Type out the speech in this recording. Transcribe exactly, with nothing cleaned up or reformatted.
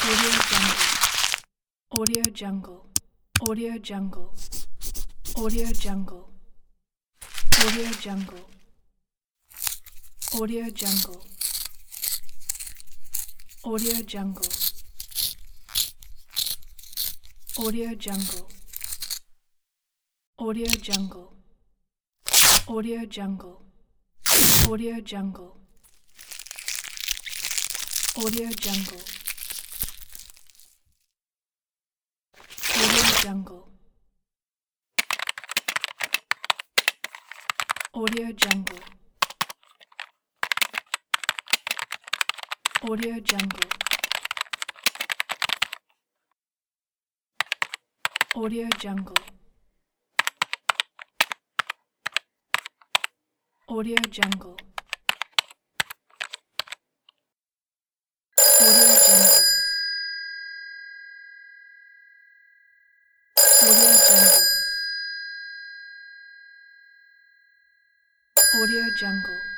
Audio Jungle. Audio Jungle. Audio Jungle. Audio Jungle. Audio Jungle. Audio Jungle. Audio Jungle. Audio Jungle. Audio Jungle. Audio Jungle. Audio Jungle. Audio Jungle. Audio Jungle. Audio Jungle. Audio Jungle. Audio Jungle. Audio Jungle. Audio Jungle. Audio Jungle.